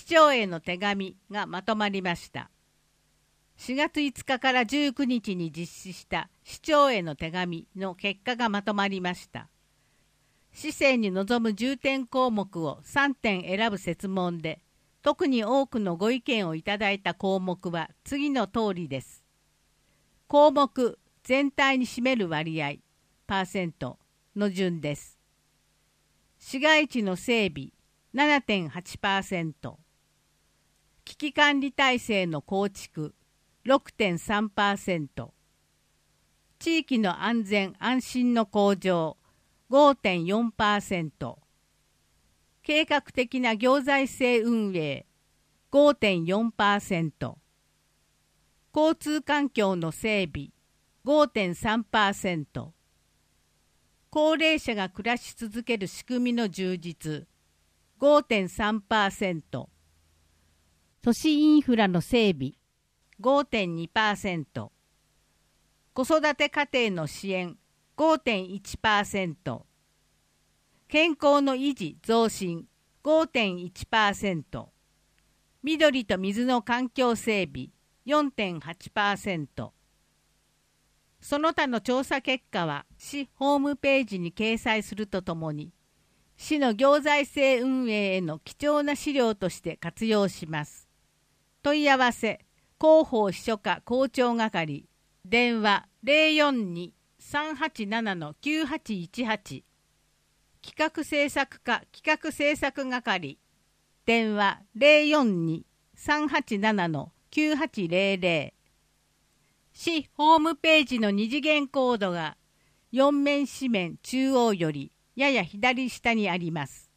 長への手紙がまとまりました。4月5日から19日に実施した市長への手紙の結果がまとまりました。市政に臨む重点項目を3点選ぶ設問で、特に多くのご意見をいただいた項目は次の通りです。項目全体に占める割合、パーセントの順です。市街地の整備 7.8%、危機管理体制の構築 6.3%、地域の安全安心の向上 5.4%、計画的な行財政運営 5.4%、交通環境の整備 5.3%、高齢者が暮らし続ける仕組みの充実 5.3%、都市インフラの整備 5.2%、子育て家庭の支援 5.1%、健康の維持増進 5.1%、緑と水の環境整備 4.8%、その他の調査結果は市ホームページに掲載するとともに、市の行財政運営への貴重な資料として活用します。問い合わせ、広報秘書課広聴係、電話 042-387-9818、企画制作課企画制作係、電話 042-387-9800、市ホームページの二次元コードが4面紙面中央よりやや左下にあります。